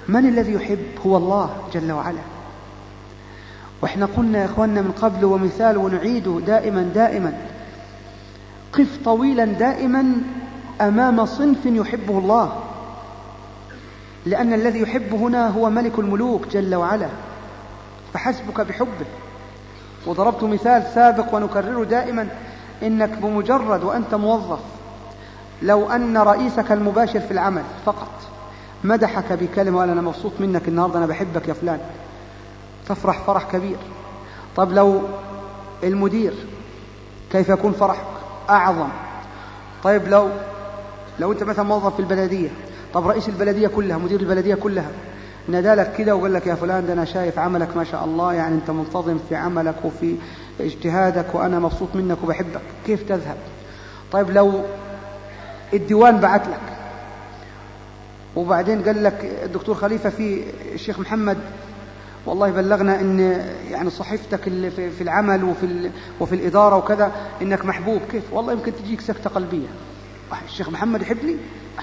من الذي يحب؟ هو الله جل وعلا. وإحنا قلنا يا إخواننا من قبل ومثال ونعيده دائما قف طويلا دائما أمام صنف يحبه الله، لأن الذي يحب هنا هو ملك الملوك جل وعلا، فحسبك بحبه. وضربت مثال سابق ونكرره دائما، إنك بمجرد وأنت موظف لو أن رئيسك المباشر في العمل فقط مدحك بكلمة وقال أنا مبسوط منك النهاردة، أنا بحبك يا فلان، تفرح فرح كبير. طب لو المدير كيف يكون فرحك؟ أعظم. طيب لو أنت مثلا موظف في البلدية، طب رئيس البلدية كلها، مدير البلدية كلها نادالك كده وقال لك يا فلان ده أنا شايف عملك ما شاء الله، يعني أنت منتظم في عملك وفي اجتهادك وأنا مبسوط منك وبحبك، كيف تذهب؟ طيب لو الديوان بعت لك وبعدين قال لك الدكتور خليفة في الشيخ محمد والله بلغنا ان يعني صحيفتك في العمل وفي الإدارة وكذا انك محبوب، كيف؟ والله يمكن تجيك سكتة قلبية، الشيخ محمد يحبني،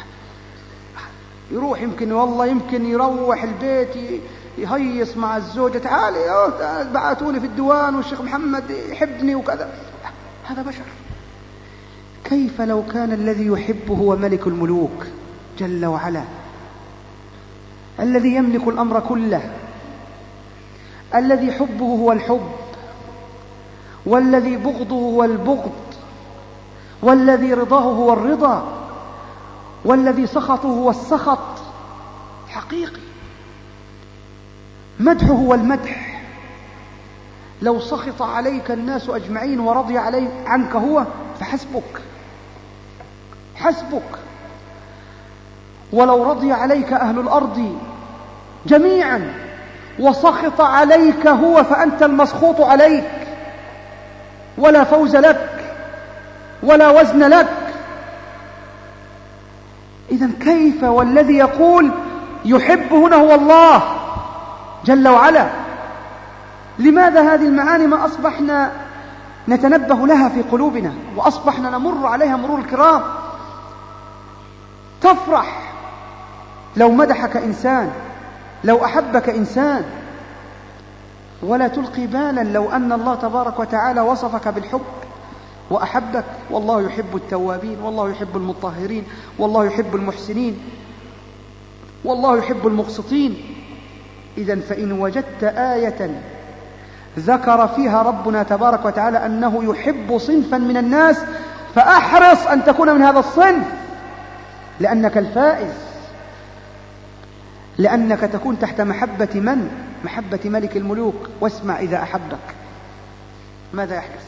يروح يمكن والله يمكن يروح البيت يهيص مع الزوجة، تعالي بعتوني في الديوان والشيخ محمد يحبني وكذا. هذا بشر. كيف لو كان الذي يحبه هو ملك الملوك جل وعلا، الذي يملك الأمر كله، الذي حبه هو الحب، والذي بغضه هو البغض، والذي رضاه هو الرضا، والذي سخطه هو السخط حقيقي. مدحه هو المدح. لو سخط عليك الناس أجمعين ورضي عنك هو فحسبك، حسبك. ولو رضي عليك أهل الأرض جميعا وسخط عليك هو فأنت المسخوط عليك، ولا فوز لك ولا وزن لك. إذن كيف والذي يقول يحب هنا هو الله جل وعلا؟ لماذا هذه المعاني ما أصبحنا نتنبه لها في قلوبنا وأصبحنا نمر عليها مرور الكرام؟ تفرح لو مدحك إنسان، لو أحبك إنسان، ولا تلقي بالا لو أن الله تبارك وتعالى وصفك بالحب وأحبك. والله يحب التوابين، والله يحب المطهرين، والله يحب المحسنين، والله يحب المقسطين. إذن فإن وجدت آية ذكر فيها ربنا تبارك وتعالى أنه يحب صنفا من الناس فأحرص أن تكون من هذا الصنف، لأنك الفائز، لأنك تكون تحت محبة من؟ محبة ملك الملوك. واسمع إذا أحبك ماذا يحدث.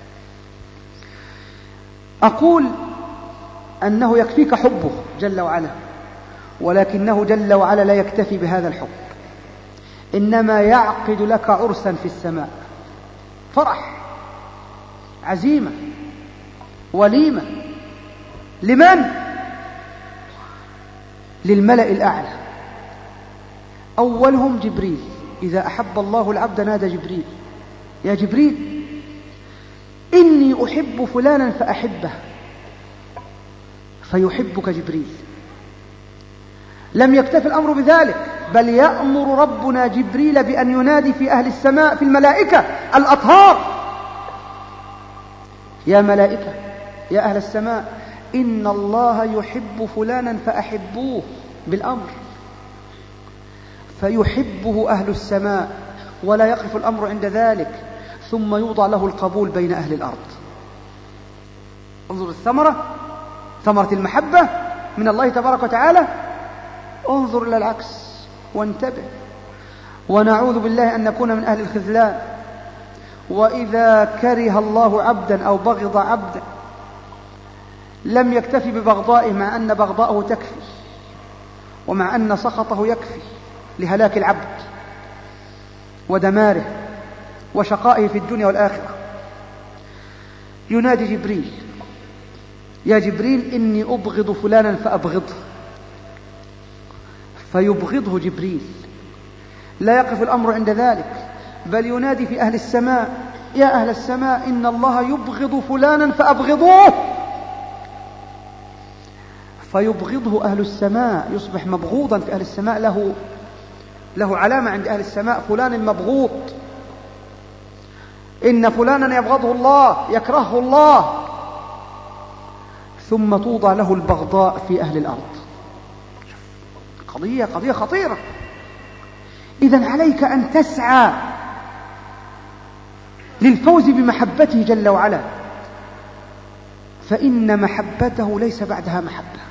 أقول أنه يكفيك حبه جل وعلا، ولكنه جل وعلا لا يكتفي بهذا الحب، إنما يعقد لك عرسا في السماء، فرح، عزيمة، وليمة. لمن؟ للملأ الأعلى، أولهم جبريل. إذا أحب الله العبد نادى جبريل: يا جبريل إني أحب فلانا فأحبه، فيحبك جبريل. لم يكتف الأمر بذلك، بل يأمر ربنا جبريل بأن ينادي في أهل السماء في الملائكة الأطهار: يا ملائكة يا أهل السماء إن الله يحب فلانا فأحبوه، بالأمر. فيحبه أهل السماء، ولا يقف الأمر عند ذلك، ثم يوضع له القبول بين أهل الأرض. انظر الثمرة، ثمرة المحبة من الله تبارك وتعالى. انظر إلى العكس وانتبه، ونعوذ بالله أن نكون من أهل الخذلان. وإذا كره الله عبدا أو بغض عبدا لم يكتفي ببغضائه، مع أن بغضاءه تكفي، ومع أن سخطه يكفي لهلاك العبد ودماره وشقائه في الدنيا والآخرة. ينادي جبريل: يا جبريل إني أبغض فلانا فأبغضه، فيبغضه جبريل. لا يقف الأمر عند ذلك، بل ينادي في أهل السماء: يا أهل السماء إن الله يبغض فلانا فأبغضوه، فيبغضه أهل السماء، يصبح مبغوضا في أهل السماء، له له علامة عند أهل السماء: فلان المبغوض، إن فلانا يبغضه الله يكرهه الله، ثم توضع له البغضاء في أهل الأرض. قضية خطيرة. إذن عليك أن تسعى للفوز بمحبته جل وعلا، فإن محبته ليس بعدها محبة.